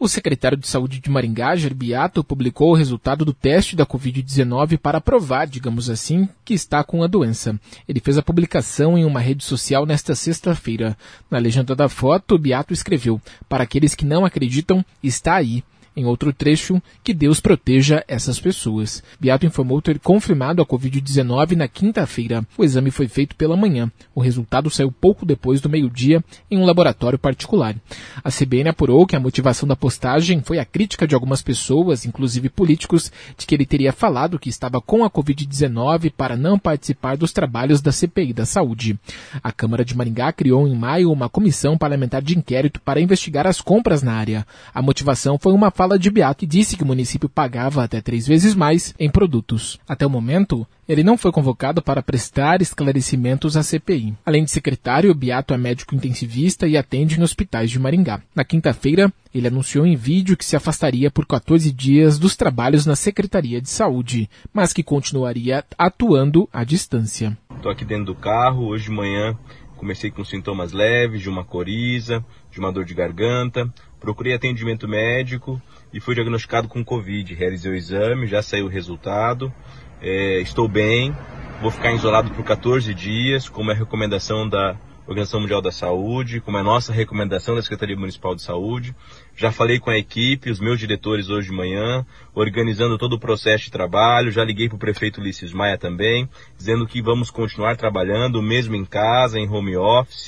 O secretário de Saúde de Maringá, Jair Beato, publicou o resultado do teste da Covid-19 para provar, digamos assim, que está com a doença. Ele fez a publicação em uma rede social nesta sexta-feira. Na legenda da foto, Beato escreveu: "Para aqueles que não acreditam, está aí." Em outro trecho, que Deus proteja essas pessoas. Beato informou ter confirmado a Covid-19 na quinta-feira. O exame foi feito pela manhã. O resultado saiu pouco depois do meio-dia em um laboratório particular. A CBN apurou que a motivação da postagem foi a crítica de algumas pessoas, inclusive políticos, de que ele teria falado que estava com a Covid-19 para não participar dos trabalhos da CPI da Saúde. A Câmara de Maringá criou em maio uma comissão parlamentar de inquérito para investigar as compras na área. A motivação foi uma fala de Beato e disse que o município pagava até 3 vezes mais em produtos. Até o momento, ele não foi convocado para prestar esclarecimentos à CPI. Além de secretário, Beato é médico intensivista e atende em hospitais de Maringá. Na quinta-feira, ele anunciou em vídeo que se afastaria por 14 dias dos trabalhos na Secretaria de Saúde, mas que continuaria atuando à distância. Estou aqui dentro do carro, hoje de manhã comecei com sintomas leves, de uma coriza, de uma dor de garganta, procurei atendimento médico e fui diagnosticado com Covid. Realizei o exame, já saiu o resultado, estou bem, vou ficar isolado por 14 dias, como é a recomendação da Organização Mundial da Saúde, como é a nossa recomendação da Secretaria Municipal de Saúde. Já falei com a equipe, os meus diretores hoje de manhã, organizando todo o processo de trabalho. Já liguei para o prefeito Ulisses Maia também, dizendo que vamos continuar trabalhando, mesmo em casa, em home office,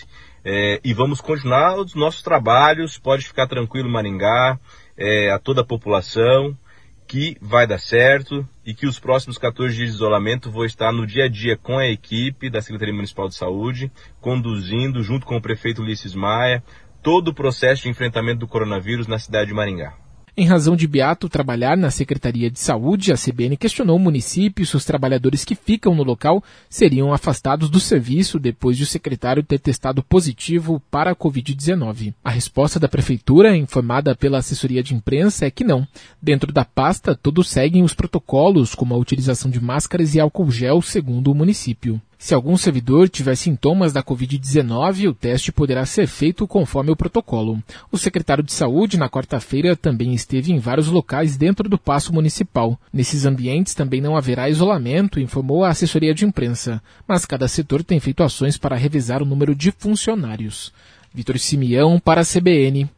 e vamos continuar os nossos trabalhos. Pode ficar tranquilo, Maringá, a toda a população, que vai dar certo e que os próximos 14 dias de isolamento vou estar no dia a dia com a equipe da Secretaria Municipal de Saúde, conduzindo, junto com o prefeito Ulisses Maia, todo o processo de enfrentamento do coronavírus na cidade de Maringá. Em razão de Beato trabalhar na Secretaria de Saúde, a CBN questionou o município se os trabalhadores que ficam no local seriam afastados do serviço depois de o secretário ter testado positivo para a Covid-19. A resposta da Prefeitura, informada pela assessoria de imprensa, é que não. Dentro da pasta, todos seguem os protocolos, como a utilização de máscaras e álcool gel, segundo o município. Se algum servidor tiver sintomas da Covid-19, o teste poderá ser feito conforme o protocolo. O secretário de Saúde, na quarta-feira, também esteve em vários locais dentro do Paço Municipal. Nesses ambientes também não haverá isolamento, informou a assessoria de imprensa, mas cada setor tem feito ações para revisar o número de funcionários. Vitor Simeão para a CBN.